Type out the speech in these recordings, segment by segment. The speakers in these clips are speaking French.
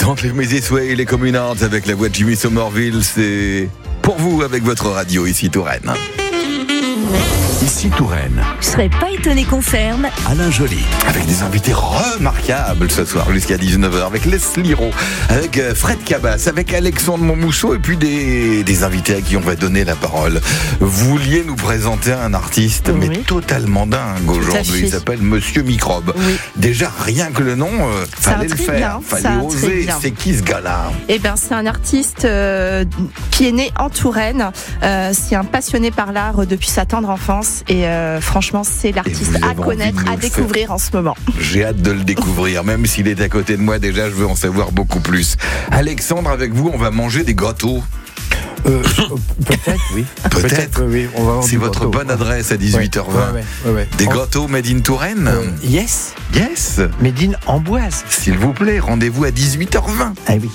Don't leave me this way, les communards avec la voix de Jimmy Somerville, c'est pour vous avec votre radio ici Touraine. Ici Touraine. Je serais pas étonné qu'on ferme. Alain Joly. Avec des invités remarquables ce soir jusqu'à 19h, avec Leslie Rowe, avec Fred Cabas, avec Alexandre Monmousseau et puis des invités à qui on va donner la parole. Vous vouliez nous présenter un artiste mais totalement dingue aujourd'hui. Il s'appelle Monsieur Microbe. Oui. Déjà rien que le nom, fallait le faire, fallait oser. C'est qui ce gars-là ? Eh ben, c'est un artiste qui est né en Touraine. C'est un passionné par l'art depuis sa tendre enfance. Et franchement, c'est l'artiste à connaître, à découvrir en ce moment. J'ai hâte de le découvrir, même s'il est à côté de moi. Déjà, je veux en savoir beaucoup plus. Alexandre, avec vous, on va manger des gâteaux. Peut-être, oui. Peut-être, oui. On va avoir c'est votre gâteau. bonne adresse à 18h20. Ouais. Des gâteaux made in Touraine. Yes. Yes. Made in Amboise. S'il vous plaît, rendez-vous à 18h20. Ah oui.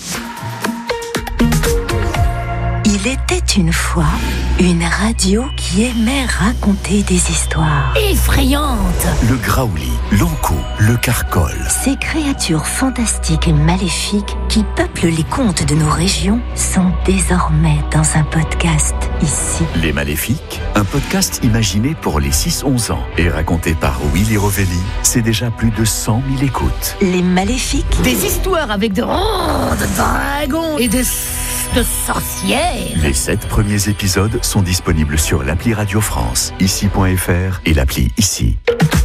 Il était une fois une radio qui aimait raconter des histoires effrayantes. Le Graouli, l'Ankou, le Carcol. Ces créatures fantastiques et maléfiques qui peuplent les contes de nos régions sont désormais dans un podcast ici. Les Maléfiques, un podcast imaginé pour les 6-11 ans et raconté par Willy Rovelli. C'est déjà plus de 100 000 écoutes. Les Maléfiques. Des histoires avec de dragons et de sorcières. Les 7 premiers épisodes sont disponibles sur l'appli Radio France, ici.fr et l'appli Ici.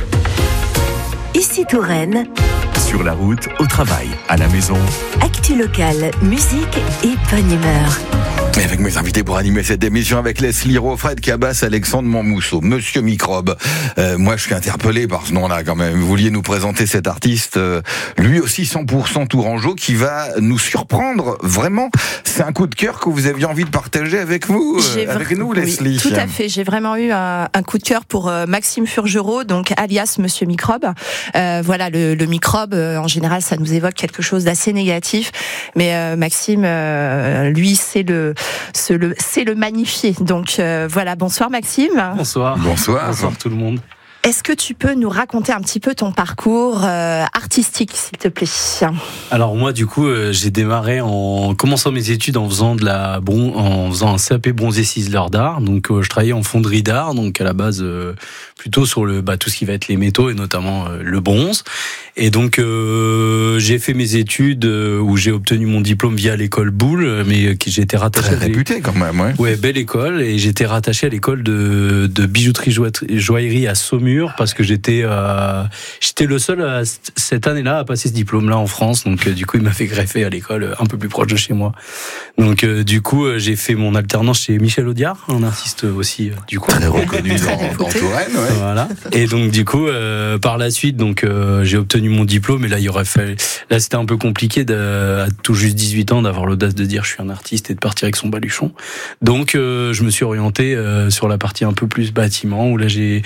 Ici Touraine. Sur la route, au travail, à la maison. Actu locale, musique et bonne humeur. Et avec mes invités pour animer cette émission, avec Leslie Rowe, Fred Cabas, Alexandre Monmousseau, Monsieur Microbe. Moi, je suis interpellé par ce nom-là quand même. Vous vouliez nous présenter cet artiste, lui aussi 100% tourangeau, qui va nous surprendre. Vraiment, c'est un coup de cœur que vous aviez envie de partager avec vous, avec nous, Leslie. Oui, tout à fait. J'ai vraiment eu un coup de cœur pour Maxime Furgerot, donc alias Monsieur Microbe. Voilà, le microbe, en général, ça nous évoque quelque chose d'assez négatif. Mais Maxime, lui, c'est le magnifier. Donc voilà, bonsoir Maxime. Bonsoir tout le monde. Est-ce que tu peux nous raconter un petit peu ton parcours artistique, s'il te plaît ? Alors moi, du coup, j'ai démarré en commençant mes études en faisant un CAP bronzé ciseleur d'art. Donc je travaillais en fonderie d'art, donc à la base plutôt sur tout ce qui va être les métaux et notamment le bronze. Et donc j'ai fait mes études où j'ai obtenu mon diplôme via l'école Boulle, mais j'ai été rattaché. Très réputée quand même, ouais. Ouais, belle école, et j'étais rattaché à l'école de bijouterie joaillerie à Saumur parce que j'étais le seul cette année-là à passer ce diplôme-là en France. Donc du coup, il m'a fait greffer à l'école un peu plus proche de chez moi. Donc du coup, j'ai fait mon alternance chez Michel Audiard, un artiste aussi du coup très reconnu dans Touraine. Ouais. Voilà. Et donc du coup, par la suite, donc j'ai obtenu mon diplôme, et là c'était un peu compliqué à tout juste 18 ans d'avoir l'audace de dire je suis un artiste et de partir avec son baluchon. Donc je me suis orienté sur la partie un peu plus bâtiment, où là j'ai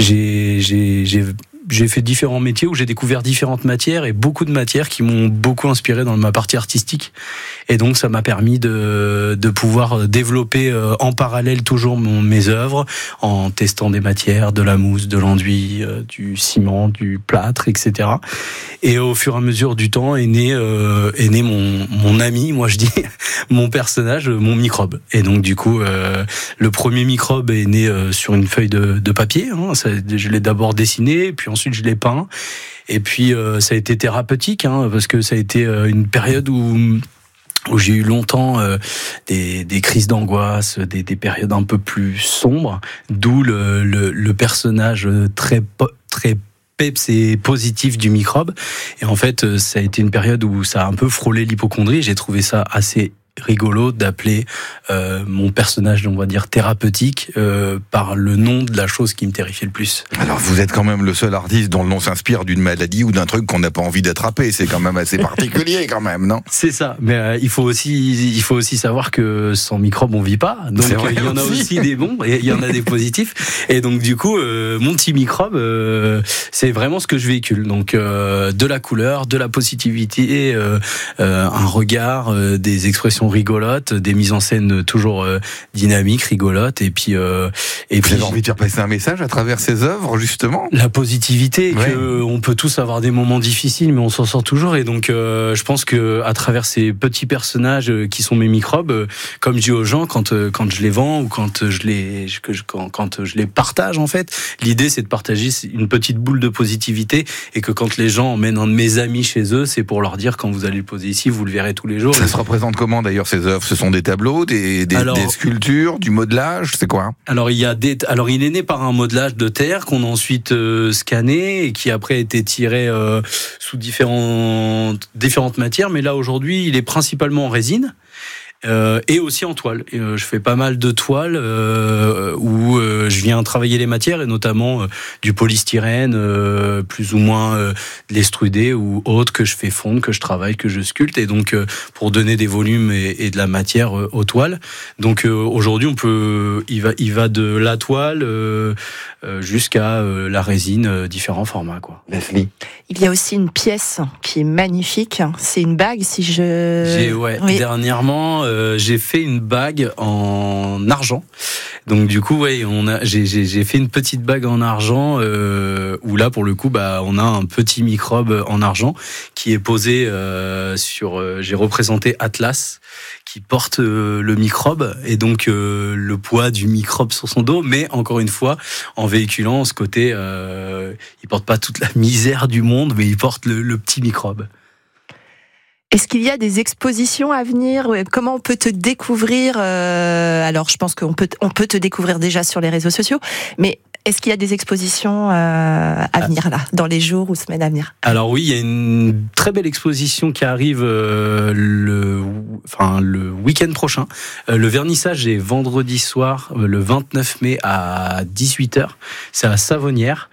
fait différents métiers, où j'ai découvert différentes matières, et beaucoup de matières qui m'ont beaucoup inspiré dans ma partie artistique. Et donc ça m'a permis de pouvoir développer en parallèle toujours mes œuvres, en testant des matières, de la mousse, de l'enduit, du ciment, du plâtre, etc. Et au fur et à mesure du temps est né mon ami, moi je dis, mon personnage, mon microbe. Et donc du coup, le premier microbe est né sur une feuille de papier. Je l'ai d'abord dessiné, puis ensuite je l'ai peint. Et puis ça a été thérapeutique, parce que ça a été une période où j'ai eu longtemps des crises d'angoisse, des périodes un peu plus sombres, d'où le personnage très peps et positif du microbe. Et en fait, ça a été une période où ça a un peu frôlé l'hypocondrie. J'ai trouvé ça assez rigolo d'appeler mon personnage, on va dire, thérapeutique par le nom de la chose qui me terrifiait le plus. Alors vous êtes quand même le seul artiste dont le nom s'inspire d'une maladie ou d'un truc qu'on n'a pas envie d'attraper. C'est quand même assez particulier quand même, non ? C'est ça, mais il faut aussi savoir que sans microbe on vit pas. Donc il y en a aussi des bons et il y en a des positifs. Et donc du coup mon petit microbe c'est vraiment ce que je véhicule. Donc de la couleur, de la positivité, un regard, des expressions rigolotes, des mises en scène toujours dynamiques, rigolotes, et puis vous avez envie de faire passer un message à travers ces œuvres, justement? La positivité, ouais. que on peut tous avoir des moments difficiles, mais on s'en sort toujours. Et donc, je pense que à travers ces petits personnages qui sont mes microbes, comme je dis aux gens, quand je les vends ou quand je les partage, en fait, l'idée c'est de partager une petite boule de positivité, et que quand les gens emmènent un de mes amis chez eux, c'est pour leur dire, quand vous allez le poser ici, vous le verrez tous les jours. Ça se représente comment d'ailleurs ces œuvres? Ce sont des tableaux, des sculptures, du modelage, c'est quoi? Alors il est né par un modelage de terre qu'on a ensuite scanné et qui après a été tiré sous différentes matières, mais là aujourd'hui il est principalement en résine. Et aussi en toile. Je fais pas mal de toiles où je viens travailler les matières, et notamment du polystyrène, plus ou moins de l'extrudé ou autre, que je fais fondre, que je travaille, que je sculpte, et donc pour donner des volumes et de la matière aux toiles. Donc aujourd'hui il va de la toile jusqu'à la résine, différents formats, quoi. Leslie. Il y a aussi une pièce qui est magnifique. C'est une bague, oui. Dernièrement, j'ai fait une bague en argent. Donc du coup, j'ai fait une petite bague en argent où là, pour le coup, on a un petit microbe en argent qui est posé j'ai représenté Atlas, qui porte le microbe, et donc le poids du microbe sur son dos, mais encore une fois en véhiculant ce côté, il porte pas toute la misère du monde, mais il porte le petit microbe. Est-ce qu'il y a des expositions à venir? Comment on peut te découvrir? Alors, je pense qu'on peut te découvrir déjà sur les réseaux sociaux, mais est-ce qu'il y a des expositions à venir là, dans les jours ou semaines à venir? Alors oui, il y a une très belle exposition qui arrive le week-end prochain. Le vernissage est vendredi soir, le 29 mai à 18h. C'est à Savonnières.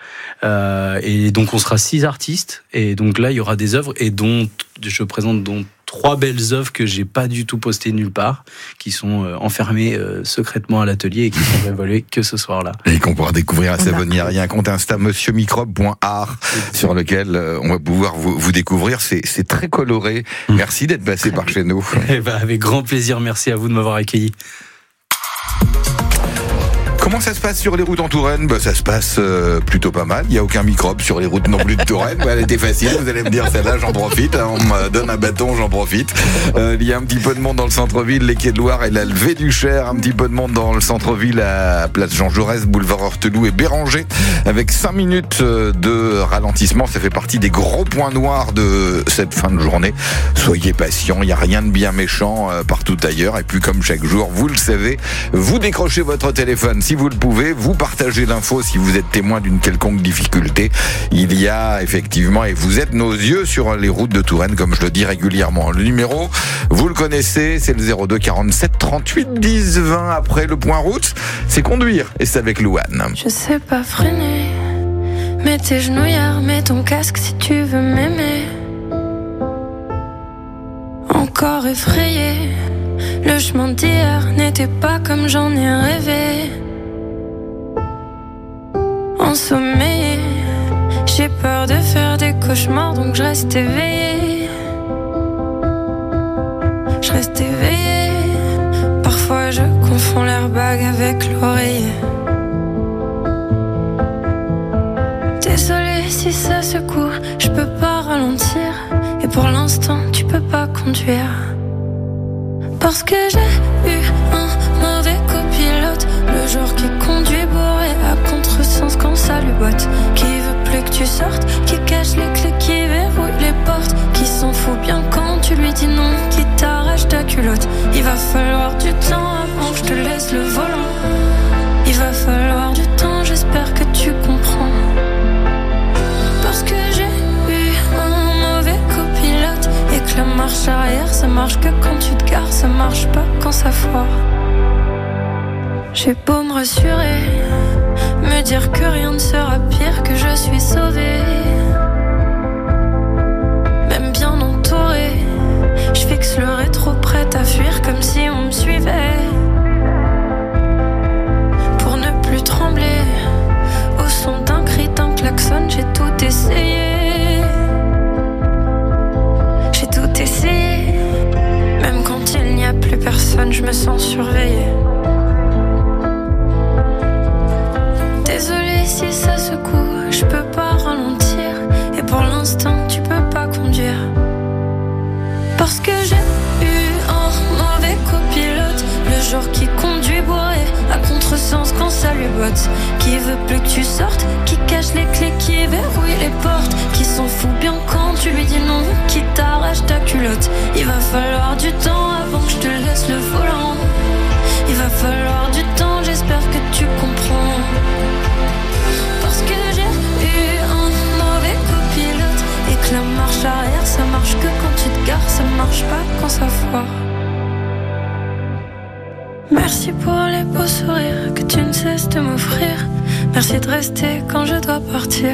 Et donc on sera 6 artistes. Et donc là, il y aura des œuvres, et je présente 3 belles œuvres que j'ai pas du tout postées nulle part, qui sont enfermées secrètement à l'atelier et qui sont révélées que ce soir-là. Et qu'on pourra découvrir à Savonnières. Il y a un compte Insta monsieurmicrobe.art sur lequel on va pouvoir vous découvrir. C'est très coloré. Merci d'être passé par chez nous. Avec grand plaisir. Merci à vous de m'avoir accueilli. Comment ça se passe sur les routes en Touraine? Ça se passe plutôt pas mal. Il n'y a aucun microbe sur les routes non plus de Touraine. Elle était facile, vous allez me dire, celle-là, j'en profite. On me donne un bâton, j'en profite. Il y a un petit peu de monde dans le centre-ville, les quais de Loire et la levée du Cher. Un petit peu de monde dans le centre-ville, à Place Jean Jaurès, boulevard Horteloup et Béranger, avec 5 minutes de ralentissement. Ça fait partie des gros points noirs de cette fin de journée. Soyez patients, il n'y a rien de bien méchant partout ailleurs. Et puis comme chaque jour, vous le savez, vous décrochez votre téléphone si vous le pouvez, vous partagez l'info si vous êtes témoin d'une quelconque difficulté. Il y a effectivement, et vous êtes nos yeux sur les routes de Touraine, comme je le dis régulièrement. Le numéro, vous le connaissez, c'est le 02 47 38 10 20. Après le point route, c'est conduire, et c'est avec Louane. Je sais pas freiner, mets tes genouillères, mets ton casque si tu veux m'aimer. Encore effrayé, le chemin d'hier n'était pas comme j'en ai rêvé. Ensommeillé, j'ai peur de faire des cauchemars, donc je reste éveillée. Je reste éveillée. Parfois je confonds l'airbag avec l'oreiller. Désolée si ça secoue, je peux pas ralentir. Et pour l'instant tu peux pas conduire. Parce que j'ai eu un mauvais copilote, le genre qui conduit bourré à contresens quand ça lui botte, qui veut plus que tu sortes, qui cache les clés, qui verrouille les portes, qui s'en fout bien quand tu lui dis non, qui t'arrache ta culotte. Il va falloir du temps avant que je te laisse le volant. Il va falloir du temps, j'espère que tu comprends. Parce que j'ai eu un mauvais copilote, et que la marche arrière ça marche que quand tu te gares, ça marche pas quand ça foire. J'ai beau me rassurer, me dire que rien ne sera pire, que je suis sauvée, même bien entourée. Je fixe le rétro prête à fuir comme si on me suivait. Pour ne plus trembler au son d'un cri, d'un klaxon, j'ai tout essayé. J'ai tout essayé, même quand il n'y a plus je me sens surveillée. Désolée si ça secoue, je peux pas ralentir. Et pour l'instant, tu peux pas conduire. Parce que j'ai eu un mauvais copilote, le genre qui conduit bourré à contresens quand ça lui botte, qui veut plus que tu sortes, qui cache les clés, qui verrouille les portes, qui s'en fout bien quand tu lui dis non, qui t'arrache ta culotte. Il va falloir du temps avant que je te laisse le volant. Il va falloir du temps, j'espère que tu comprends. Parce que j'ai eu un mauvais copilote, et que la marche arrière ça marche que quand tu te gares, ça marche pas quand ça foire. Merci pour les beaux sourires que tu ne cesses de m'offrir. Merci de rester quand je dois partir.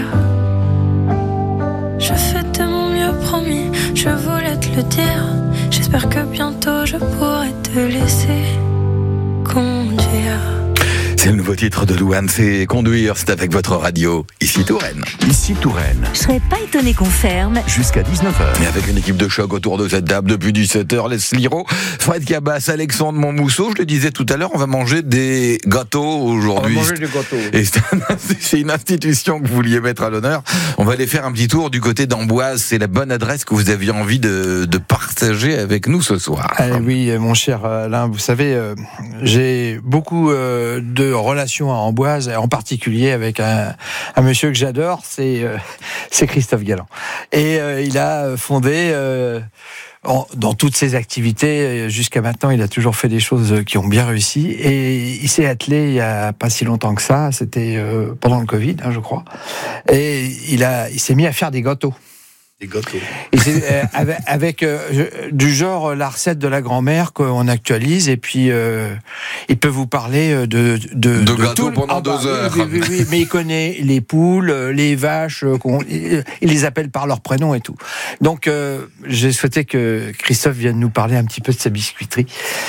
Je fais de mon mieux, promis, je voulais te le dire. J'espère que bientôt je pourrai te laisser conduire. C'est le nouveau titre de Louane, c'est Conduire, c'est avec votre radio, ici Touraine. Ici Touraine, Je serais pas étonné qu'on ferme. jusqu'à 19h. Et avec une équipe de choc autour de cette table depuis 17h, Leslie Rowe, Fred Cabas, Alexandre Montmousseau. Je le disais tout à l'heure, on va manger des gâteaux aujourd'hui. On va manger des gâteaux. Et c'est une institution que vous vouliez mettre à l'honneur. On va aller faire un petit tour du côté d'Amboise. C'est la bonne adresse que vous aviez envie de partager avec nous ce soir. Oui, mon cher Alain, vous savez, j'ai beaucoup de relations à Amboise, en particulier avec un monsieur que j'adore, c'est Christophe Galland. Et il a fondé... dans toutes ses activités, jusqu'à maintenant, il a toujours fait des choses qui ont bien réussi. Et il s'est attelé il y a pas si longtemps que ça, c'était pendant le Covid, je crois. Et il s'est mis à faire des gâteaux. Des gâteaux. Et c'est avec du genre la recette de la grand-mère qu'on actualise, et puis il peut vous parler de gâteaux pendant 2 heures. Oui, mais il connaît les poules, les vaches, il les appelle par leur prénom et tout. Donc j'ai souhaité que Christophe vienne nous parler un petit peu de sa biscuiterie.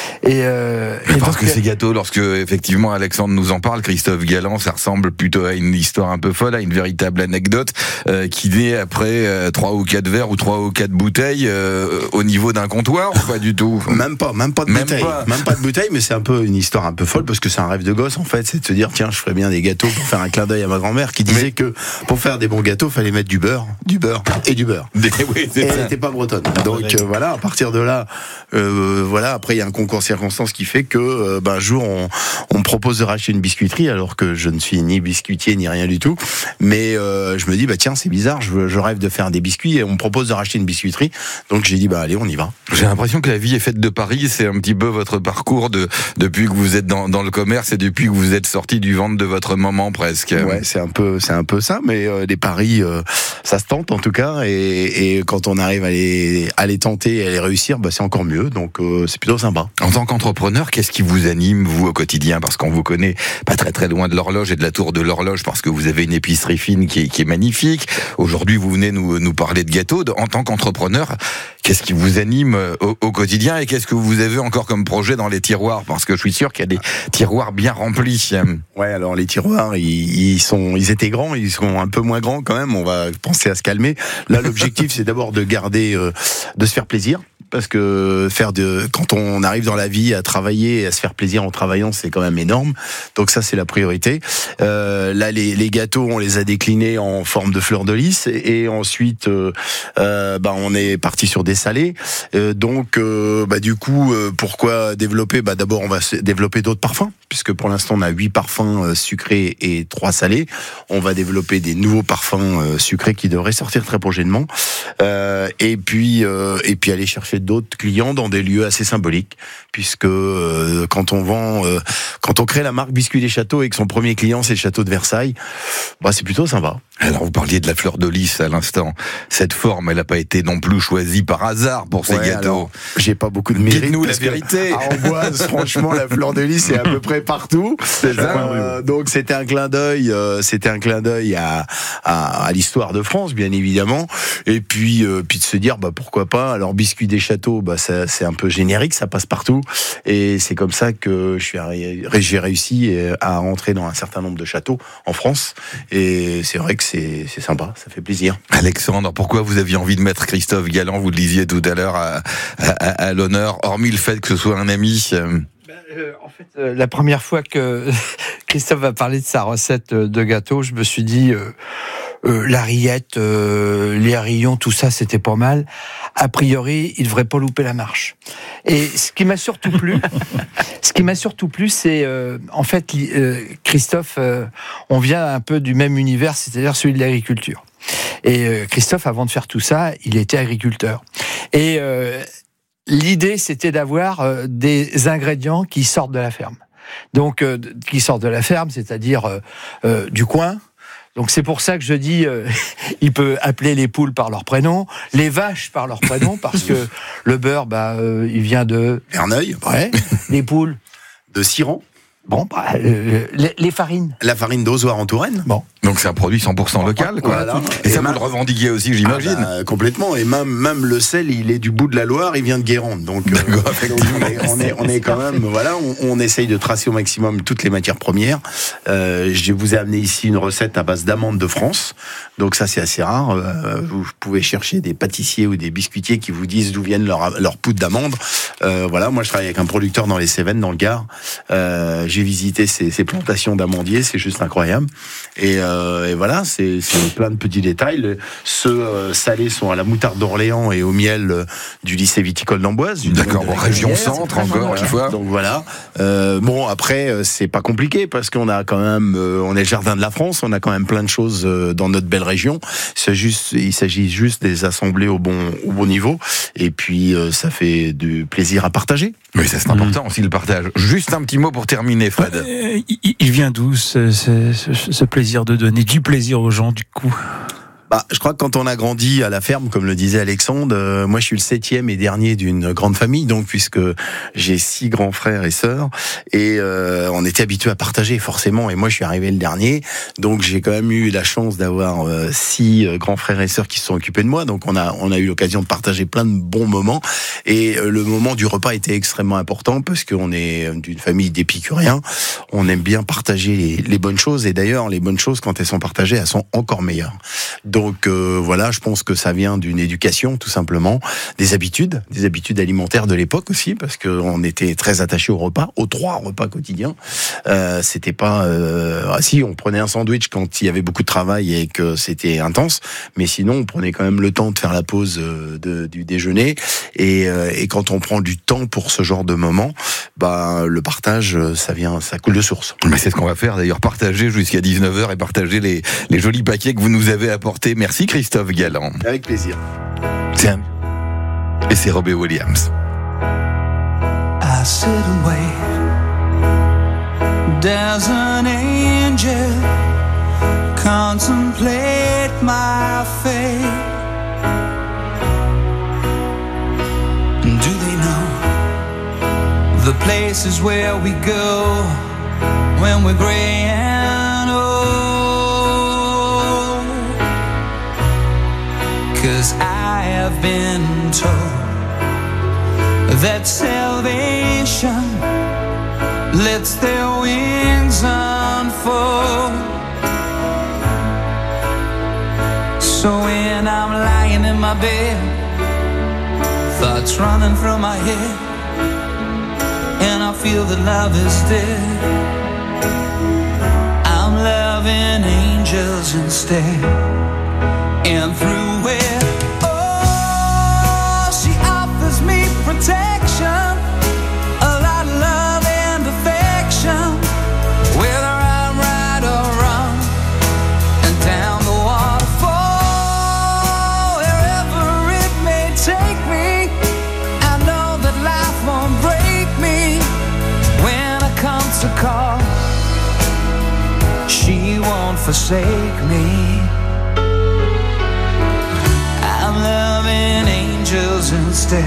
Parce que ces gâteaux, lorsque effectivement Alexandre nous en parle, Christophe Galland, ça ressemble plutôt à une histoire un peu folle, à une véritable anecdote qui naît après 3 ou 4 verres ou 3 ou 4 bouteilles au niveau d'un comptoir ou pas du tout? Même pas de bouteille, mais c'est un peu une histoire un peu folle parce que c'est un rêve de gosse en fait, c'est de se dire tiens, je ferais bien des gâteaux pour faire un clin d'œil à ma grand-mère qui disait que pour faire des bons gâteaux, fallait mettre du beurre et du beurre. Oui, et elle n'était pas bretonne. Donc voilà, à partir de là, après il y a un concours circonstance qui fait que un jour on me propose de racheter une biscuiterie alors que je ne suis ni biscuitier ni rien du tout, mais je me dis tiens, c'est bizarre, je rêve de faire des biscuits et on me propose de racheter une biscuiterie, donc j'ai dit allez, on y va. J'ai l'impression que la vie est faite de paris, c'est un petit peu votre parcours depuis que vous êtes dans le commerce et depuis que vous êtes sorti du ventre de votre maman presque. Ouais, c'est un peu ça, mais les paris, ça se tente en tout cas, et quand on arrive à les tenter et à les réussir, c'est encore mieux, donc c'est plutôt sympa. En tant qu'entrepreneur, qu'est-ce qui vous anime, vous, au quotidien? Parce qu'on vous connaît pas très très loin de l'horloge et de la tour de l'horloge, parce que vous avez une épicerie fine qui est magnifique. Aujourd'hui, vous venez nous parler de gâteaux. En tant qu'entrepreneur, qu'est-ce qui vous anime au quotidien, et qu'est-ce que vous avez encore comme projet dans les tiroirs? Parce que je suis sûr qu'il y a des tiroirs bien remplis. Ouais, alors les tiroirs, ils étaient grands, ils sont un peu moins grands quand même, on va penser à se calmer. Là, l'objectif, c'est d'abord de garder, de se faire plaisir. Parce que quand on arrive dans la vie à travailler et à se faire plaisir en travaillant, c'est quand même énorme. Donc ça, c'est la priorité. Là, les gâteaux, on les a déclinés en forme de fleur de lys, et ensuite, on est parti sur des salés. Du coup, pourquoi développer? D'abord, on va développer d'autres parfums, puisque pour l'instant, on a 8 parfums sucrés et 3 salés. On va développer des nouveaux parfums sucrés qui devraient sortir très prochainement. Et puis aller chercher d'autres clients dans des lieux assez symboliques, puisque quand on crée la marque Biscuits des Châteaux et que son premier client c'est le château de Versailles, c'est plutôt sympa. Alors vous parliez de la fleur de lys à l'instant. Cette forme, elle n'a pas été non plus choisie par hasard pour ces gâteaux. Alors, j'ai pas beaucoup de mérite. Dites-nous la vérité. À Amboise, franchement, la fleur de lys c'est à peu près partout. C'est ça. Donc c'était un clin d'œil, à l'histoire de France, bien évidemment. Et puis de se dire pourquoi pas. Alors Biscuits des Châteaux, c'est un peu générique, ça passe partout. Et c'est comme ça que j'ai réussi à rentrer dans un certain nombre de châteaux en France. Et c'est vrai que c'est sympa, ça fait plaisir. Alexandre, pourquoi vous aviez envie de mettre Christophe Galland? Vous le disiez disiez tout à l'heure, à l'honneur, hormis le fait que ce soit un ami. En fait, la première fois que Christophe a parlé de sa recette de gâteau, je me suis dit la rillette, les rillons, tout ça, c'était pas mal. A priori, il devrait pas louper la marche. Et ce qui m'a surtout plu, c'est en fait Christophe, on vient un peu du même univers, c'est-à-dire celui de l'agriculture. Et Christophe, avant de faire tout ça, il était agriculteur. Et l'idée, c'était d'avoir des ingrédients qui sortent de la ferme. Donc, qui sortent de la ferme, c'est-à-dire du coin. Donc, c'est pour ça que je dis, il peut appeler les poules par leur prénom, les vaches par leur prénom, parce que le beurre, il vient de Verneuil. Ouais. Les poules De Siran. Bon, les farines. La farine d'Ozoir en Touraine. Bon. Donc c'est un produit 100% local, quoi. Voilà. Et ça, vous le revendiquez aussi, j'imagine. Complètement. Et même le sel, il est du bout de la Loire, il vient de Guérande. Donc, on est quand même, voilà, on essaye de tracer au maximum toutes les matières premières. Je vous ai amené ici une recette à base d'amandes de France. Donc ça, c'est assez rare. Vous pouvez chercher des pâtissiers ou des biscuitiers qui vous disent d'où viennent leur poudre d'amandes. Voilà, moi je travaille avec un producteur dans les Cévennes, dans le Gard. J'ai visité ces plantations d'amandiers, c'est juste incroyable. Et voilà, c'est plein de petits détails. Ceux salés sont à la moutarde d'Orléans et au miel du lycée viticole d'Amboise. D'accord, bon, région centre encore, une fois. Donc voilà. Bon, après, c'est pas compliqué parce qu'on a quand même, on est le jardin de la France, on a quand même plein de choses dans notre belle région. Il s'agit juste de les assembler au bon niveau. Et puis, ça fait du plaisir à partager. Oui, ça c'est important aussi le partage. Juste un petit mot pour terminer, Fred. Il vient d'où ce plaisir de donner du plaisir aux gens, du coup? Je crois que quand on a grandi à la ferme, comme le disait Alexandre, moi je suis le 7e et dernier d'une grande famille, donc puisque j'ai 6 grands frères et sœurs, et on était habitués à partager forcément, et moi je suis arrivé le dernier, donc j'ai quand même eu la chance d'avoir 6 grands frères et sœurs qui se sont occupés de moi, donc on a eu l'occasion de partager plein de bons moments, et le moment du repas était extrêmement important, parce qu'on est d'une famille d'épicuriens, on aime bien partager les bonnes choses, et d'ailleurs les bonnes choses quand elles sont partagées, elles sont encore meilleures. Donc voilà, je pense que ça vient d'une éducation tout simplement, des habitudes alimentaires de l'époque aussi, parce qu'on était très attachés au repas, aux 3 repas quotidiens. C'était pas si on prenait un sandwich quand il y avait beaucoup de travail et que c'était intense, mais sinon on prenait quand même le temps de faire la pause du déjeuner, et quand on prend du temps pour ce genre de moment, le partage ça coule de source. Mais c'est ce qu'on va faire d'ailleurs, partager jusqu'à 19h et partager les jolis paquets que vous nous avez apportés. Merci Christophe Galland. Avec plaisir. Tiens. Et c'est Robbie Williams. I sit and wait. There's an angel contemplate my fate. Do they know the places where we go when we're gray and old? 'Cause I have been told that salvation lets their wings unfold. So when I'm lying in my bed, thoughts running through my head, and I feel that love is dead, I'm loving angels instead. And through it, oh, she offers me protection, a lot of love and affection, whether I'm right or wrong, and down the waterfall, wherever it may take me, I know that life won't break me. When I come to call, she won't forsake me. I'm loving angels instead.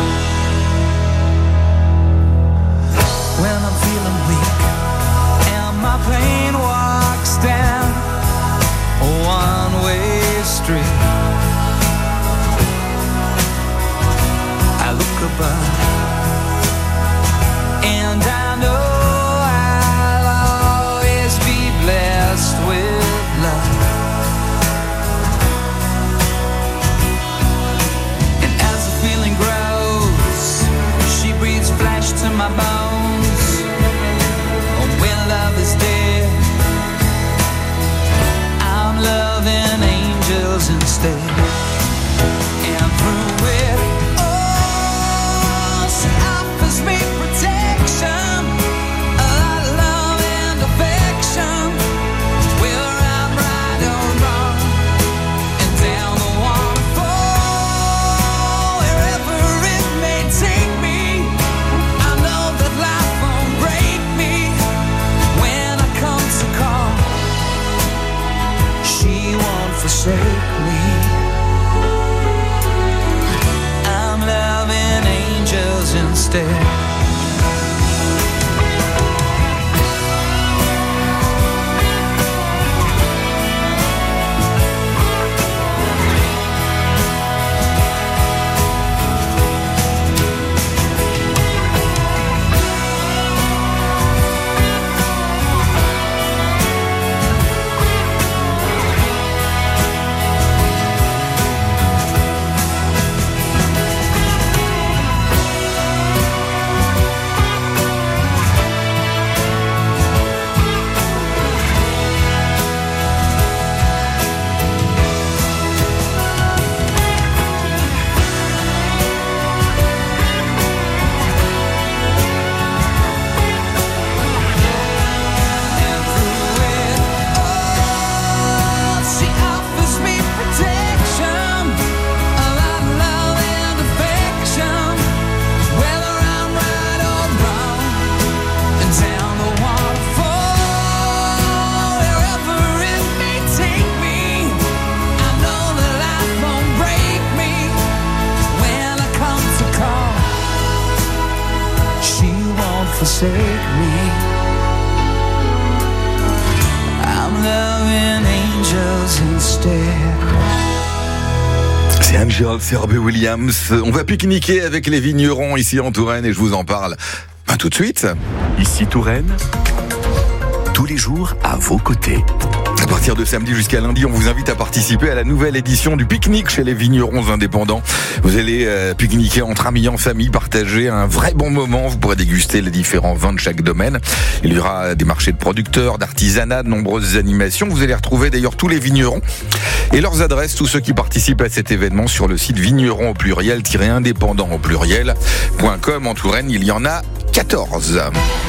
When I'm feeling weak and my pain walks down a one-way street, I look above and I know I'll always be blessed with love. is dead. I'm loving angels instead. And through it all, she offers me protection, a lot of love and affection. Whether I'm right or wrong, and down the waterfall, wherever it may take me, I know that life won't break me when I come to call. She won't forsake me. I'm loving angels instead. She offers me protection, a lot of love and affection. Whether I'm right or wrong, and down the waterfall, wherever it may take me, I know that life won't break me when I come to call. She won't forsake me. I'm loving angels instead. C'est Angel, c'est Robbie Williams. On va pique-niquer avec les vignerons ici en Touraine et je vous en parle tout de suite. Ici Touraine, tous les jours à vos côtés. À partir de samedi jusqu'à lundi, on vous invite à participer à la nouvelle édition du pique-nique chez les vignerons indépendants. Vous allez pique-niquer entre amis, en famille, partager un vrai bon moment. Vous pourrez déguster les différents vins de chaque domaine. Il y aura des marchés de producteurs, d'artisanat, de nombreuses animations. Vous allez retrouver d'ailleurs tous les vignerons et leurs adresses, tous ceux qui participent à cet événement sur le site vigneron au pluriel-indépendant au pluriel.com. En Touraine, il y en a 14.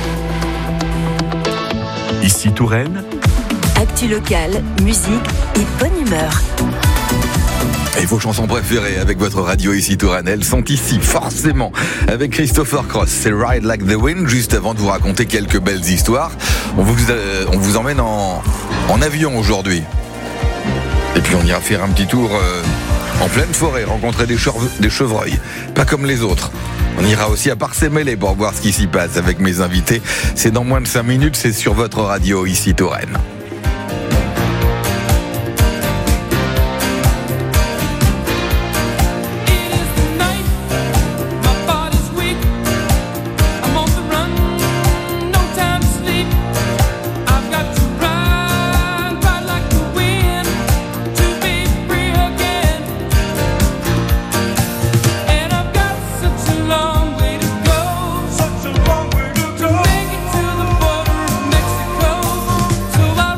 Ici Touraine, Actu locale, musique et bonne humeur. Et vos chansons préférées avec votre radio ici Touraine, elles sont ici forcément avec Christopher Cross. C'est Ride Like the Wind. Juste avant de vous raconter quelques belles histoires, on vous emmène en avion aujourd'hui. Et puis on ira faire un petit tour en pleine forêt, rencontrer des chevreuils, pas comme les autres. On ira aussi à Parcé-Mêlé pour voir ce qui s'y passe avec mes invités. C'est dans moins de 5 minutes, c'est sur votre radio ici Touraine. So I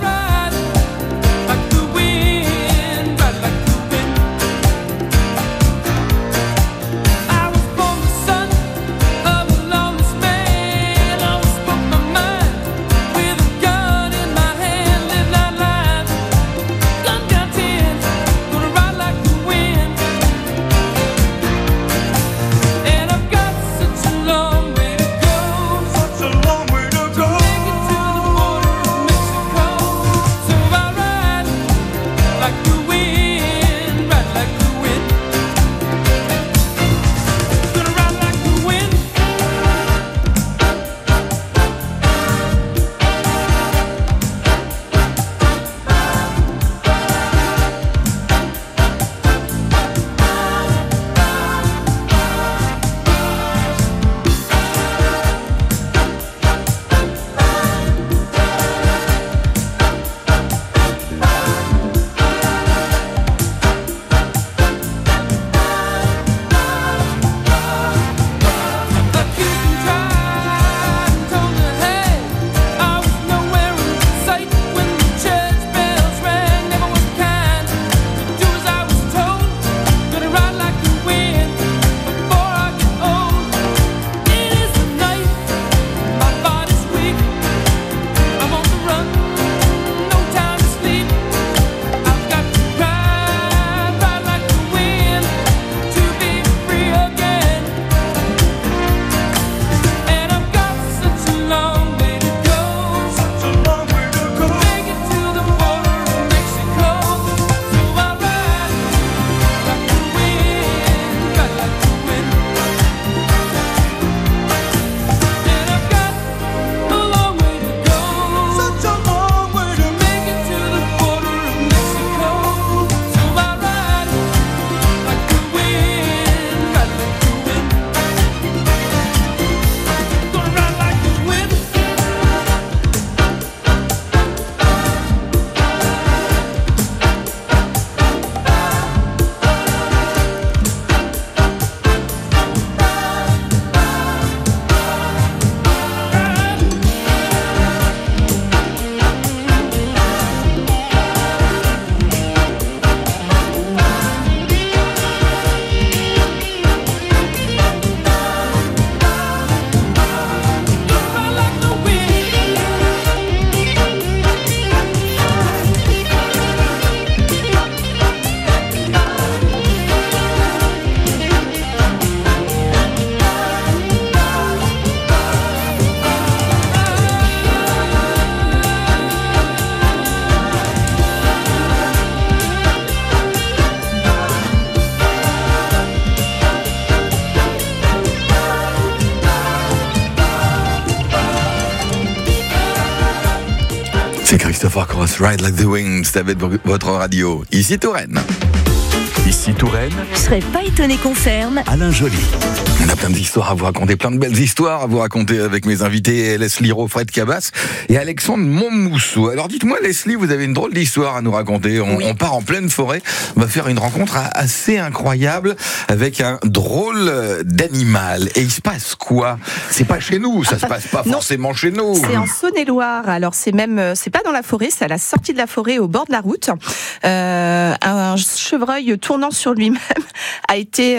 Christopher Cross, Ride Like the Wind, c'est avec votre radio. Ici Touraine. Ici Touraine, Je serais pas étonné qu'on ferme. Alain Joly. On a plein d'histoires à vous raconter, plein de belles histoires à vous raconter avec mes invités Leslie Rowe, Fred Cabas et Alexandre Montmousseau. Alors dites-moi Leslie, vous avez une drôle d'histoire à nous raconter. On part en pleine forêt, on va faire une rencontre assez incroyable avec un drôle d'animal. Et il se passe quoi? C'est pas chez nous, ça se passe pas forcément chez nous. C'est en Saône-et-Loire. Alors c'est pas dans la forêt, c'est à la sortie de la forêt, au bord de la route. Un chevreuil tournant sur lui-même a été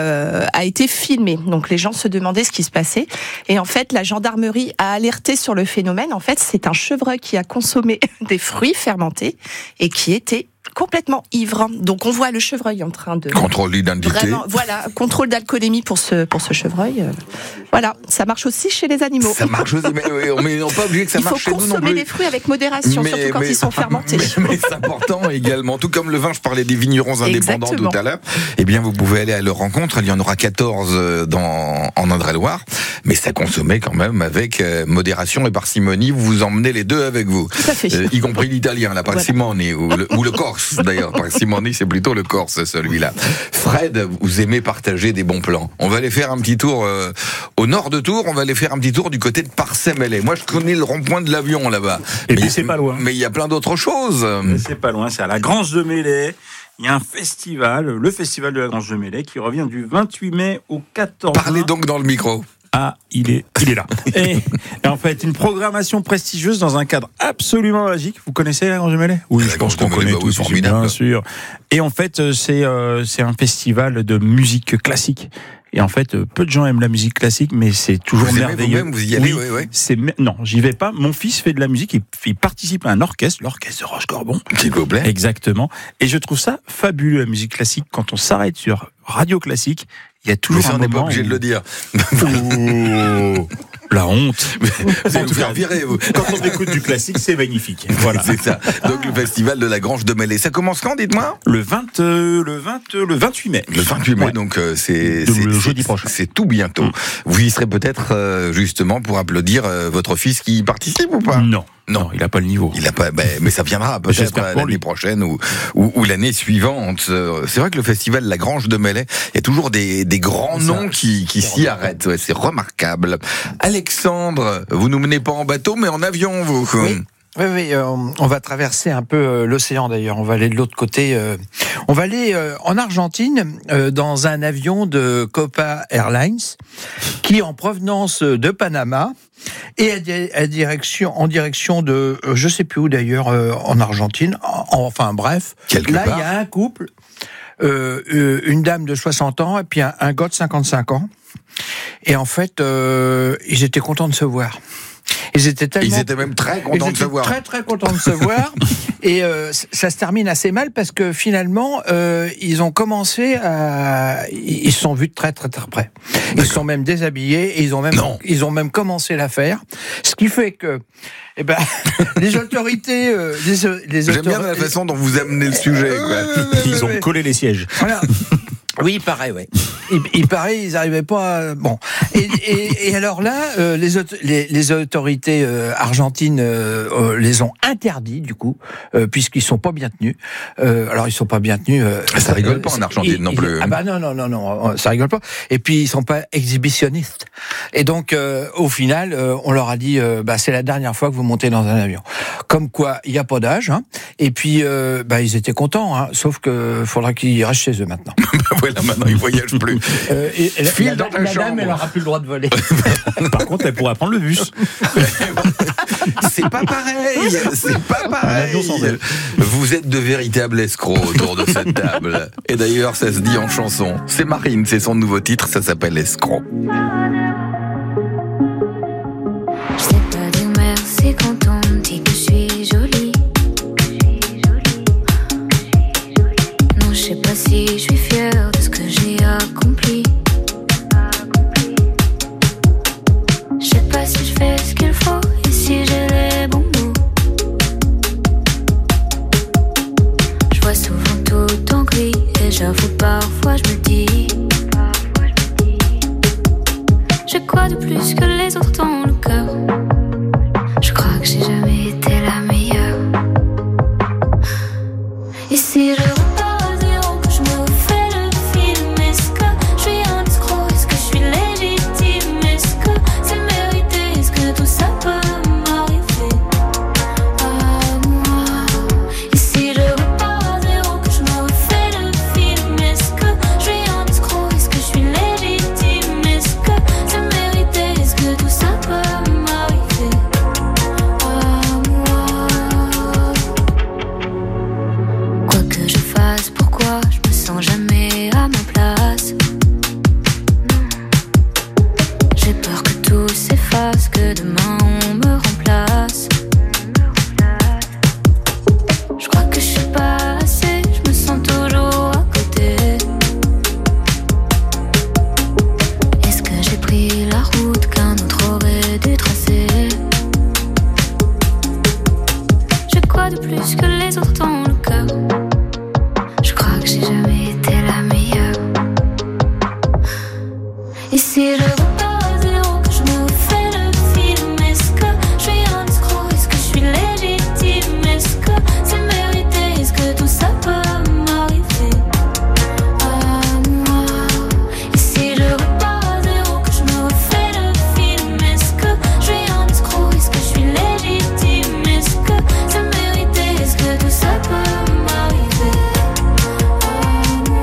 filmé. Donc les gens se demandaient ce qui se passait. Et en fait, la gendarmerie a alerté sur le phénomène. En fait, c'est un chevreuil qui a consommé des fruits fermentés et qui était complètement ivre. Donc on voit le chevreuil en train de... Contrôle d'identité. Vraiment, voilà, contrôle d'alcoolémie pour ce chevreuil. Voilà, ça marche aussi chez les animaux. Ça marche aussi, mais on n'est pas obligé que ça marche chez nous non plus. Il faut consommer les fruits avec modération, surtout quand ils sont fermentés. Mais c'est important également. Tout comme le vin, je parlais des vignerons indépendants Exactement. tout à l'heure. Eh bien, vous pouvez aller à leur rencontre. Il y en aura 14 en Indre-et-Loire. Mais ça consommait quand même avec modération et parcimonie. Vous vous emmenez les deux avec vous. Tout à fait. Y compris l'italien, la parcimonie, ou le corse d'ailleurs. Parcimonie, c'est plutôt le corse, celui-là. Fred, vous aimez partager des bons plans. On va aller faire un petit tour au nord de Tours. On va aller faire un petit tour du côté de Parcey-Mêlée. Moi, je connais le rond-point de l'avion là-bas. Et puis c'est pas loin. Mais il y a plein d'autres choses. Mais c'est pas loin, c'est à la Grange de Mêlée. Il y a un festival, le festival de la Grange de Mêlée, qui revient du 28 mai au 14 juin. Parlez donc dans le micro. Ah, il est là. Et en fait, une programmation prestigieuse dans un cadre absolument magique. Vous connaissez la Grange de Mêlée? Oui, je pense qu'on connaît tous, formidable. bien sûr. Et en fait, c'est un festival de musique classique. Et en fait, peu de gens aiment la musique classique, mais c'est toujours vous merveilleux. Vous-même, vous y allez, oui. Non, j'y vais pas. Mon fils fait de la musique, il participe à un orchestre, l'orchestre de Roche-Corbon. S'il vous plaît. Exactement. Et je trouve ça fabuleux, la musique classique. Quand on s'arrête sur Radio Classique, il y a toujours un moment... on n'est pas obligé de le dire. Oh, la honte. Vous allez vous faire virer, vous. Quand on écoute du classique, c'est magnifique. Voilà. C'est ça. Donc le festival de la Grange de Mêlée. Ça commence quand, dites-moi? Le 28 mai. Le 28 mai, Ouais. donc c'est le jeudi prochain. C'est tout bientôt. Vous y serez peut-être justement pour applaudir votre fils qui y participe ou pas? Non, il n'a pas le niveau. Il a pas, mais ça viendra peut-être l'année prochaine ou l'année suivante. C'est vrai que le festival La Grange de Mêlée, il y a toujours des grands noms qui s'y arrêtent. Ouais, c'est remarquable. Alexandre, vous nous menez pas en bateau, mais en avion, vous. Oui, on va traverser un peu l'océan d'ailleurs. On va aller de l'autre côté. On va aller en Argentine dans un avion de Copa Airlines qui, en provenance de Panama, et en direction de je sais plus où d'ailleurs en Argentine. Enfin bref, là il y a un couple, une dame de 60 ans et puis un gars de 55 ans. Et en fait, ils étaient contents de se voir. Ils étaient même très contents de se voir. Très contents de se voir. Et ça se termine assez mal parce que finalement, ils ont commencé à... Ils se sont vus de très près. Ils se sont même déshabillés et ils ont même commencé l'affaire. Ce qui fait que les autorités... J'aime bien la façon dont vous amenez le sujet. Ils ont collé les sièges. Voilà. Oui, il paraît, ouais. Il paraît, ils n'arrivaient pas à... Bon. Et alors là, les autorités argentines les ont interdits, du coup, puisqu'ils sont pas bien tenus. Alors, ils sont pas bien tenus... ça rigole pas en Argentine non plus. Ah bah non, ça rigole pas. Et puis, ils sont pas exhibitionnistes. Et donc, au final, on leur a dit, c'est la dernière fois que vous montez dans un avion. Comme quoi, il n'y a pas d'âge. Hein. Et puis, ils étaient contents, hein, sauf que faudra qu'ils restent chez eux maintenant. Voilà, maintenant, ils voyagent plus. La dame, elle n'aura plus le droit de voler. Par contre, elle pourra prendre le bus. C'est pas pareil. Vous êtes de véritables escrocs autour de cette table. Et d'ailleurs, ça se dit en chanson. C'est Marine, c'est son nouveau titre, ça s'appelle Escroc. Je sais pas dire merci quand on me dit que je suis jolie. Non, je sais pas si je suis fière de ce que j'ai accompli. Je sais pas si je fais ce qu'il faut et si j'ai les bons mots. Je vois souvent tout en gris et j'avoue parfois je me dis, j'ai quoi de plus que les autres dans le cœur? Je crois que j'ai jamais été là. demain on me remplace. Je crois que je suis pas assez, je me sens toujours à côté. Est-ce que j'ai pris la route qu'un autre aurait dû tracer? J'ai quoi de plus que les autres dans le cœur? Je crois que j'ai jamais été la meilleure. Et si je repars à zéro, que je me refais le film, est-ce que je suis un escroc? Est-ce que je suis légitime? Est-ce que c'est mérité? Est-ce que tout ça peut m'arriver à moi? Et si je repars à zéro, que je me refais le film, est-ce que je suis un escroc? Est-ce que je suis légitime? Est-ce que c'est mérité? Est-ce que tout ça peut m'arriver à moi?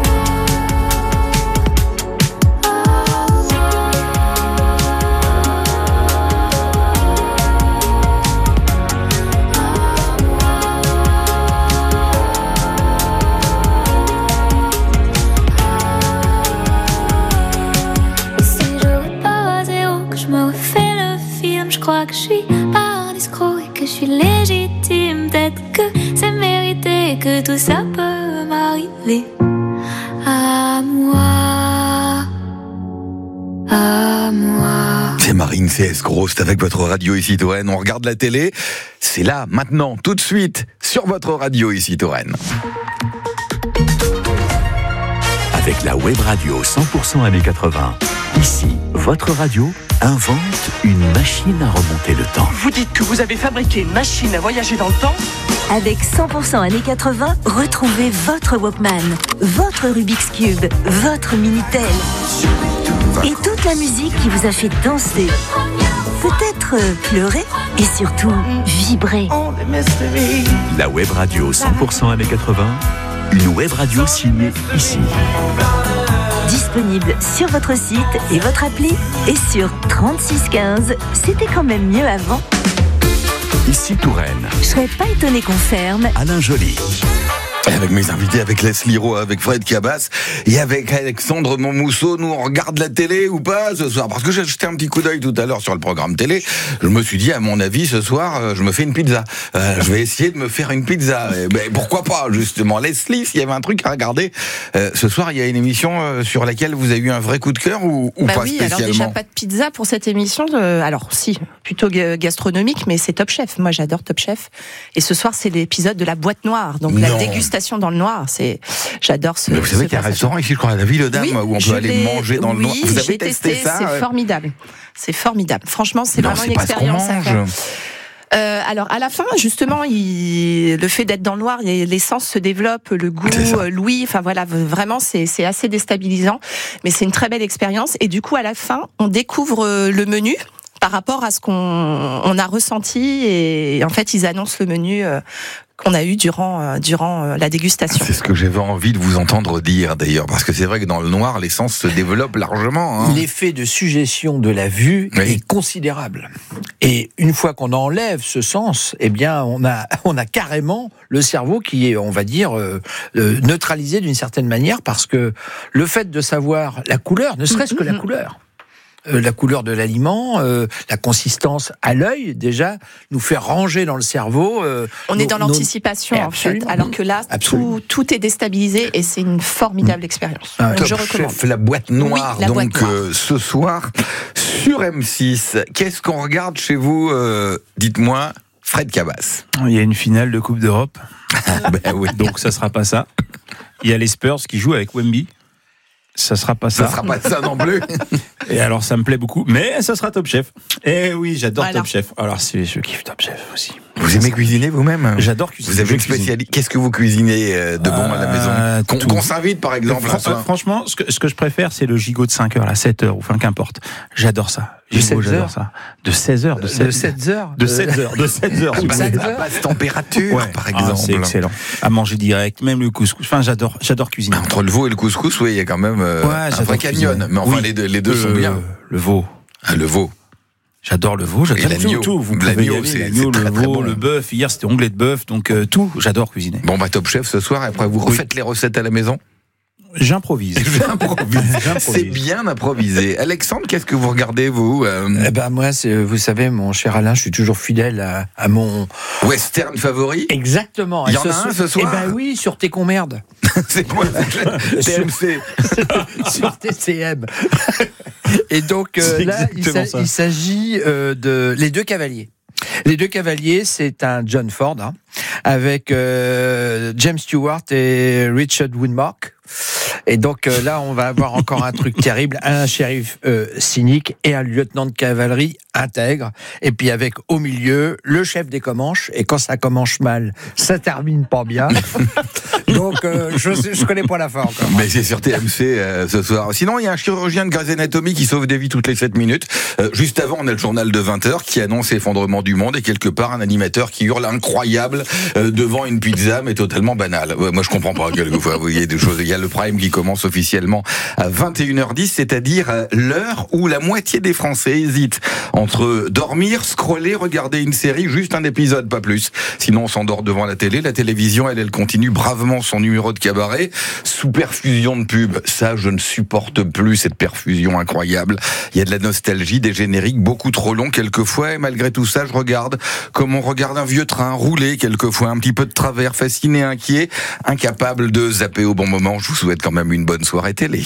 Et si je repars à zéro, que je me refais le film, je crois que je suis pas un escroc et que je suis légitime. Peut-être que c'est mérité et que tout ça peut m'arriver à moi. À moi. C'est Marine CS Gros, c'est avec votre radio ici Touraine. On regarde la télé, c'est là, maintenant, tout de suite, sur votre radio ici Touraine. Avec la web radio 100% années 80. Ici, votre radio invente une machine à remonter le temps. Vous dites que vous avez fabriqué une machine à voyager dans le temps? Avec 100% années 80, retrouvez votre Walkman, votre Rubik's Cube, votre Minitel. Et toute la musique qui vous a fait danser, peut-être pleurer et surtout vibrer. La web radio 100% années 80. Une web radio signée ici. Disponible sur votre site et votre appli et sur 3615. C'était quand même mieux avant. Ici Touraine. Je serais pas étonné qu'on ferme. Alain Joly. Avec mes invités, avec Leslie Rowe, avec Fred Cabas et avec Alexandre Monmousseau, nous on regarde la télé ou pas ce soir? Parce que j'ai jeté un petit coup d'œil tout à l'heure sur le programme télé. Je me suis dit, à mon avis, ce soir, je me fais une pizza. Je vais essayer de me faire une pizza. Mais pourquoi pas, justement? Leslie, s'il y avait un truc à regarder, ce soir, il y a une émission sur laquelle vous avez eu un vrai coup de cœur ou pas oui, spécialement? alors déjà pas de pizza pour cette émission. Alors si, plutôt gastronomique, mais c'est Top Chef. Moi, j'adore Top Chef. Et ce soir, c'est l'épisode de la boîte noire, donc la dégustation dans le noir. J'adore ce. Mais vous savez qu'il y a un restaurant ici, je crois, à la Ville-aux-Dames, oui, où on peut aller manger dans le noir. Vous avez testé ça? C'est formidable. C'est formidable. Franchement, c'est vraiment une expérience à faire. Alors à la fin, justement, le fait d'être dans le noir, l'essence se développe, le goût, l'ouïe, enfin voilà, vraiment c'est assez déstabilisant, mais c'est une très belle expérience. Et du coup, à la fin, on découvre le menu par rapport à ce qu'on a ressenti, et en fait, ils annoncent le menu qu'on a eu durant la dégustation. C'est ce que j'avais envie de vous entendre dire d'ailleurs, parce que c'est vrai que dans le noir, l'essence se développe largement. Hein. L'effet de suggestion de la vue est considérable. Et une fois qu'on enlève ce sens, eh bien, on a carrément le cerveau qui est, on va dire, neutralisé d'une certaine manière, parce que le fait de savoir la couleur, ne serait-ce que la couleur de l'aliment, la consistance à l'œil, déjà, nous fait ranger dans le cerveau. On est dans l'anticipation, en fait, alors que là, tout est déstabilisé et c'est une formidable expérience. Top je recommande. Chef, la boîte noire, oui, la boîte noire. Ce soir, sur M6. Qu'est-ce qu'on regarde chez vous? Dites-moi, Fred Cabas. Il y a une finale de Coupe d'Europe. Ben oui. Donc ça sera pas ça. Il y a les Spurs qui jouent avec Wemby. Ça sera pas ça. Ça sera pas ça non plus. Et alors ça me plaît beaucoup, mais ça sera Top Chef. Et oui, j'adore Top Chef. Alors je kiffe Top Chef aussi. Vous aimez cuisiner vous-même? J'adore cuisiner. Vous avez une spécialité. Qu'est-ce que vous cuisinez de bon à la maison? Qu'on s'invite par exemple. Franchement, ce que je préfère, c'est le gigot de 5 heures, là, 7 heures, ou enfin qu'importe. J'adore ça. De 16 heures, ça. De 16 heures, de 7 heures. De 7 heures, de 7 heures. À basse température, par exemple. C'est excellent. À manger direct, même le couscous. Enfin, j'adore cuisiner. Entre le veau et le couscous, oui, il y a quand même un vrai canyon. Mais enfin, les deux sont bien. Le veau. Le veau. J'adore le veau, j'adore l'agneau. tout. Vous l'agneau, c'est l'agneau, le veau, bon. Le bœuf. Hier, c'était onglet de bœuf, donc tout. J'adore cuisiner. Bon, Top Chef ce soir. Après, vous refaites les recettes à la maison? J'improvise. C'est bien improvisé. Alexandre, qu'est-ce que vous regardez, vous Moi, vous savez, mon cher Alain, je suis toujours fidèle à mon... western favori. Exactement. Il y en a un ce soir. Oui, sur T'es con merde. C'est quoi TMC. Sur TCM. Et donc, là, il s'agit de Les Deux Cavaliers. Les Deux Cavaliers, c'est un John Ford, avec James Stewart et Richard Widmark. Et donc là, on va avoir encore un truc terrible, un shérif cynique et un lieutenant de cavalerie intègre. Et puis avec au milieu le chef des Comanches. Et quand ça commence mal, ça termine pas bien. Donc je connais pas la fin encore. Mais c'est sur TMC ce soir. Sinon, il y a un chirurgien de Grey's Anatomy qui sauve des vies toutes les 7 minutes. Juste avant, on a le journal de 20h qui annonce l'effondrement du monde et quelque part un animateur qui hurle incroyable devant une pizza, mais totalement banale. Moi, je comprends pas quelquefois. Vous voyez des choses. Il y a le Prime qui commence officiellement à 21h10, c'est-à-dire l'heure où la moitié des Français hésitent entre dormir, scroller, regarder une série, juste un épisode, pas plus. Sinon, on s'endort devant la télé. La télévision, elle continue bravement son numéro de cabaret sous perfusion de pub. Ça, je ne supporte plus cette perfusion incroyable. Il y a de la nostalgie, des génériques beaucoup trop longs quelquefois, et malgré tout ça, je regarde comme on regarde un vieux train rouler quelquefois, un petit peu de travers, fasciné, inquiet, incapable de zapper au bon moment. Je vous souhaite quand même une bonne soirée télé.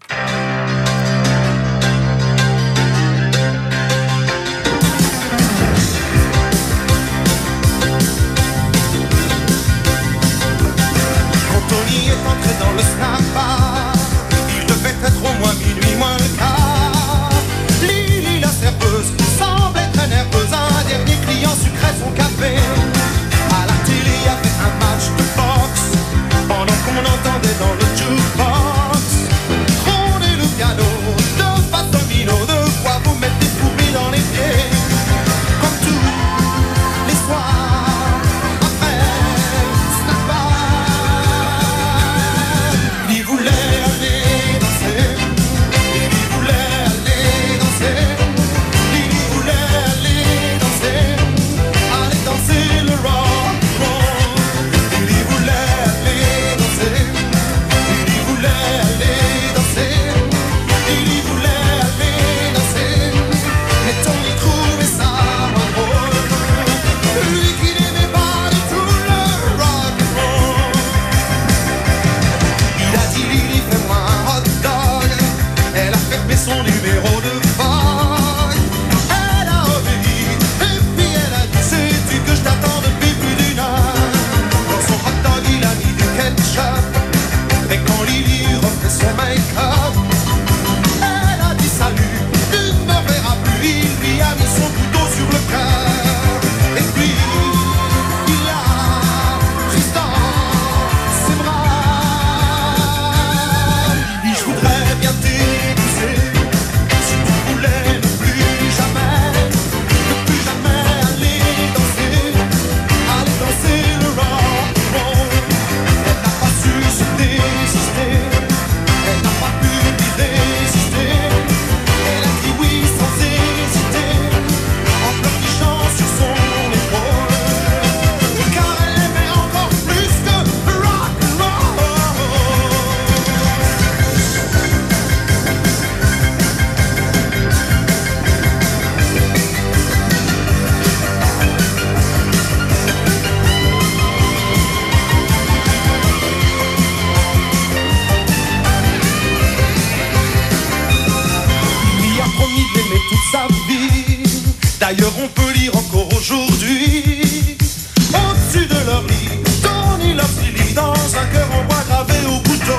D'ailleurs on peut lire encore aujourd'hui au-dessus de leur lit, Tony Love Silly dans un cœur en bois gravé au couteau.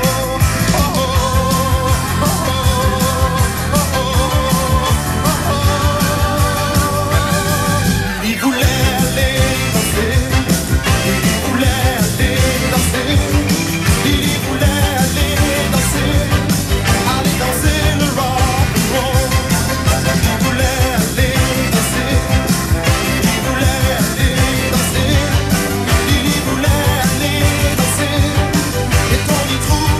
Oh, oh, oh, oh, oh, oh, oh. Il voulait aller danser, il voulait aller danser, il voulait aller danser le rock and roll. Il voulait aller danser, il voulait aller danser, il voulait aller danser, et on y trouve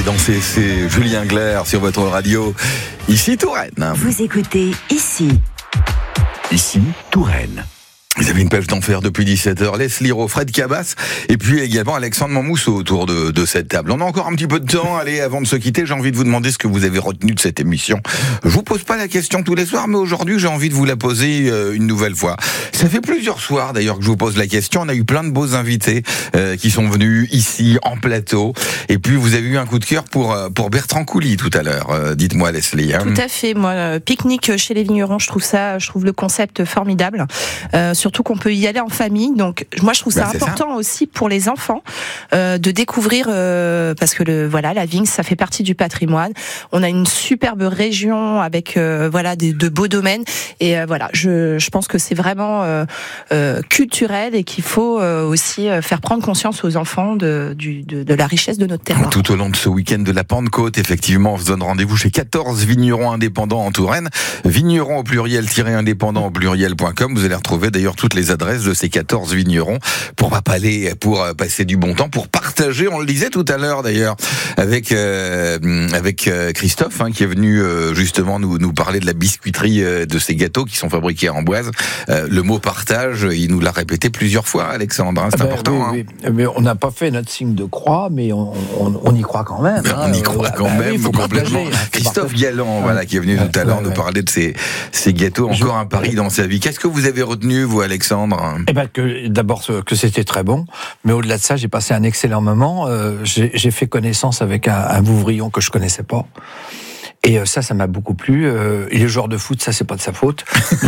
allez danser, c'est Julien Clerc sur votre radio. Ici Touraine. Vous écoutez Ici. Ici, Touraine. Vous avez une page d'enfer depuis 17h. Leslie Rowe, Fred Cabas et puis également Alexandre Monmousseau autour de cette table. On a encore un petit peu de temps. Allez, avant de se quitter, j'ai envie de vous demander ce que vous avez retenu de cette émission. Je vous pose pas la question tous les soirs, mais aujourd'hui, j'ai envie de vous la poser une nouvelle fois. Ça fait plusieurs soirs d'ailleurs que je vous pose la question. On a eu plein de beaux invités qui sont venus ici en plateau. Et puis vous avez eu un coup de cœur pour Bertrand Coulie tout à l'heure. Dites-moi, Leslie. Tout à fait. Moi, pique-nique chez les vignerons, je trouve le concept formidable. Surtout qu'on peut y aller en famille. Donc, moi, je trouve ça important aussi pour les enfants de découvrir, parce que la vigne, ça fait partie du patrimoine. On a une superbe région avec de beaux domaines. Et je pense que c'est vraiment culturel et qu'il faut aussi faire prendre conscience aux enfants de la richesse de notre terroir. Tout au long de ce week-end de la Pentecôte, effectivement, on se donne rendez-vous chez 14 vignerons indépendants en Touraine. Vignerons au pluriel -indépendant au pluriel.com. Vous allez retrouver d'ailleurs toutes les adresses de ces 14 vignerons pour passer du bon temps, pour partager. On le disait tout à l'heure d'ailleurs avec Christophe qui est venu justement nous parler de la biscuiterie de ces gâteaux qui sont fabriqués à Amboise. Le mot partage, il nous l'a répété plusieurs fois, Alexandre. C'est important. Oui. Mais on n'a pas fait notre signe de croix, mais on y croit quand même. On y croit quand même complètement. Christophe Galland, qui est venu tout à l'heure nous parler de ces gâteaux. Encore un pari dans sa vie. Qu'est-ce que vous avez retenu, vous, Alexandre? D'abord que c'était très bon, mais au-delà de ça, j'ai passé un excellent moment. J'ai fait connaissance avec un Vouvrion que je connaissais pas. Et ça m'a beaucoup plu. Il est joueur de foot, ça c'est pas de sa faute.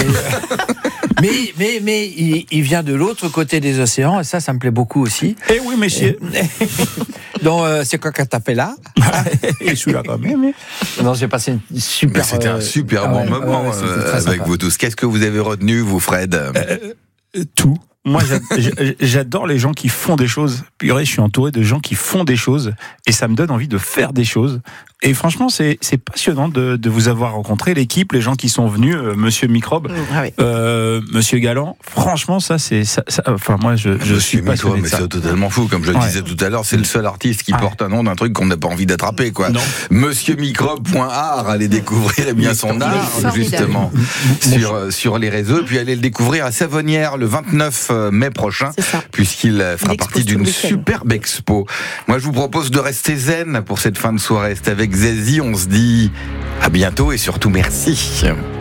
Mais il vient de l'autre côté des océans, et ça me plaît beaucoup aussi. Eh oui, monsieur. Donc c'est quoi que t'as fait là? Je suis là quand même. Non, j'ai passé une super. C'était un super bon moment avec vous tous. Qu'est-ce que vous avez retenu, vous, Fred? Tout. Moi, j'adore les gens qui font des choses. Purée, je suis entouré de gens qui font des choses et ça me donne envie de faire des choses. Et franchement, c'est passionnant de vous avoir rencontré, l'équipe, les gens qui sont venus, Monsieur Microbe, Monsieur Galland. Franchement, ça. Enfin, moi, je suis passionné de ça. C'est totalement fou. Comme je le disais tout à l'heure, c'est le seul artiste qui porte un nom d'un truc qu'on n'a pas envie d'attraper, quoi. Non. Monsieur Microbe.art, allez découvrir son art, justement, sur les réseaux. Et puis allez le découvrir à Savonnières le 29 mai prochain, puisqu'il fera partie d'une superbe expo. Moi, je vous propose de rester zen pour cette fin de soirée. C'est avec Zazie, on se dit à bientôt et surtout merci.